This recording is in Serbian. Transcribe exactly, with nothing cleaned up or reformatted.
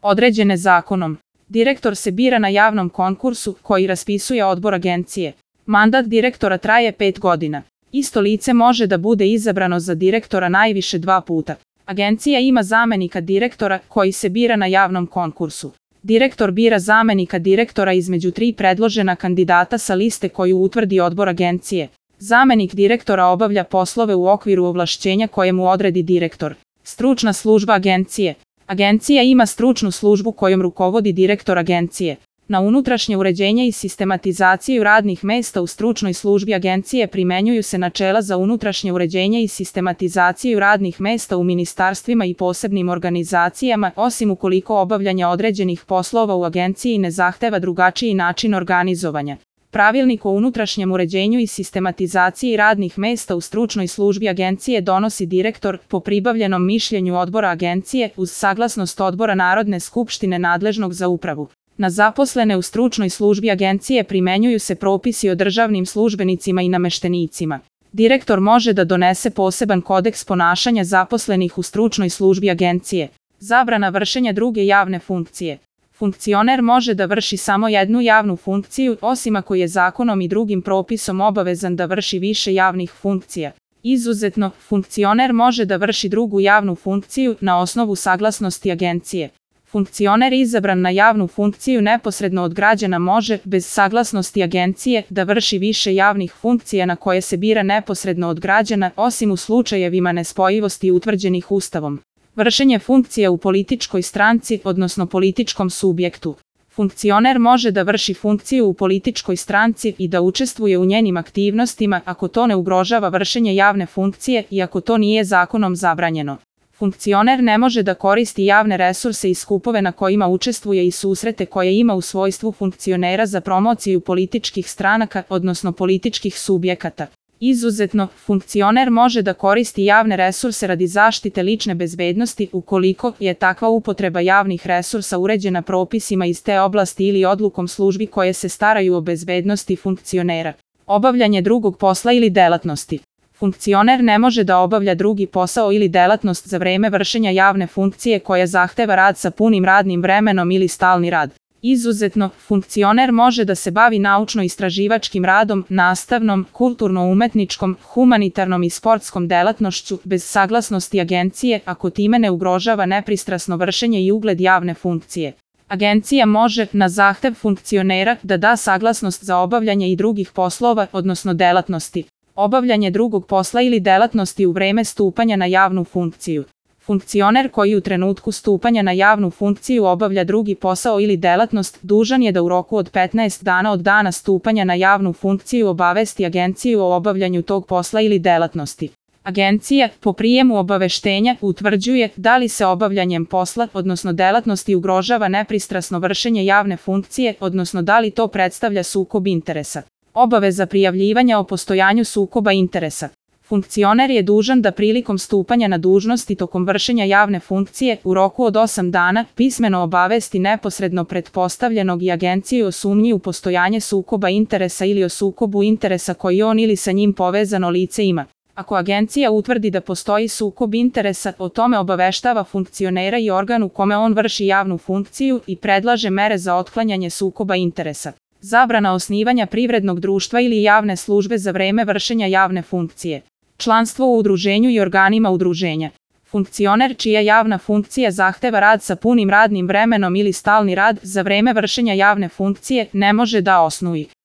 određene zakonom. Direktor se bira na javnom konkursu koji raspisuje odbor agencije. Mandat direktora traje pet godina. Isto lice može da bude izabrano za direktora najviše dva puta. Agencija ima zamenika direktora koji se bira na javnom konkursu. Direktor bira zamenika direktora između tri predložena kandidata sa liste koju utvrdi odbor agencije. Zamenik direktora obavlja poslove u okviru ovlašćenja koje mu odredi direktor. Stručna služba agencije. Agencija ima stručnu službu kojom rukovodi direktor agencije. Na unutrašnje uređenje i sistematizaciju radnih mesta u stručnoj službi agencije primenjuju se načela za unutrašnje uređenje i sistematizaciju radnih mesta u ministarstvima i posebnim organizacijama, osim ukoliko obavljanje određenih poslova u agenciji ne zahteva drugačiji način organizovanja. Pravilnik o unutrašnjem uređenju i sistematizaciji radnih mesta u stručnoj službi agencije donosi direktor po pribavljenom mišljenju odbora agencije uz saglasnost odbora Narodne skupštine nadležnog za upravu. Na zaposlene u stručnoj službi agencije primenjuju se propisi o državnim službenicima i nameštenicima. Direktor može da donese poseban kodeks ponašanja zaposlenih u stručnoj službi agencije. Zabrana vršenja druge javne funkcije. Funkcioner može da vrši samo jednu javnu funkciju, osim ako je zakonom i drugim propisom obavezan da vrši više javnih funkcija. Izuzetno, funkcioner može da vrši drugu javnu funkciju na osnovu saglasnosti agencije. Funkcioner izabran na javnu funkciju neposredno od građana može, bez saglasnosti agencije, da vrši više javnih funkcija na koje se bira neposredno od građana, osim u slučajevima nespojivosti utvrđenih Ustavom. Vršenje funkcija u političkoj stranci, odnosno političkom subjektu. Funkcioner može da vrši funkciju u političkoj stranci i da učestvuje u njenim aktivnostima ako to ne ugrožava vršenje javne funkcije i ako to nije zakonom zabranjeno. Funkcioner ne može da koristi javne resurse i skupove na kojima učestvuje i susrete koje ima u svojstvu funkcionera za promociju političkih stranaka, odnosno političkih subjekata. Izuzetno, funkcioner može da koristi javne resurse radi zaštite lične bezbednosti ukoliko je takva upotreba javnih resursa uređena propisima iz te oblasti ili odlukom službi koje se staraju o bezbednosti funkcionera. Obavljanje drugog posla ili delatnosti. Funkcioner ne može da obavlja drugi posao ili delatnost za vreme vršenja javne funkcije koja zahteva rad sa punim radnim vremenom ili stalni rad. Izuzetno, funkcioner može da se bavi naučno-istraživačkim radom, nastavnom, kulturno-umetničkom, humanitarnom i sportskom delatnošću bez saglasnosti agencije ako time ne ugrožava nepristrasno vršenje i ugled javne funkcije. Agencija može, na zahtev funkcionera, da da saglasnost za obavljanje i drugih poslova, odnosno delatnosti. Obavljanje drugog posla ili delatnosti u vreme stupanja na javnu funkciju. Funkcioner koji u trenutku stupanja na javnu funkciju obavlja drugi posao ili delatnost, dužan je da u roku od petnaest dana od dana stupanja na javnu funkciju obavesti agenciju o obavljanju tog posla ili delatnosti. Agencija, po prijemu obaveštenja, utvrđuje da li se obavljanjem posla, odnosno delatnosti ugrožava nepristrasno vršenje javne funkcije, odnosno da li to predstavlja sukob interesa. Obaveza prijavljivanja o postojanju sukoba interesa. Funkcioner je dužan da prilikom stupanja na dužnost i tokom vršenja javne funkcije u roku od osam dana pismeno obavesti neposredno pretpostavljenog i agenciju o sumnji u postojanje sukoba interesa ili o sukobu interesa koji on ili sa njim povezano lice ima. Ako agencija utvrdi da postoji sukob interesa, o tome obaveštava funkcionera i organ u kome on vrši javnu funkciju i predlaže mere za otklanjanje sukoba interesa. Zabrana osnivanja privrednog društva ili javne službe za vreme vršenja javne funkcije. Članstvo u udruženju i organima udruženja. Funkcioner čija javna funkcija zahteva rad sa punim radnim vremenom ili stalni rad za vreme vršenja javne funkcije ne može da osnuje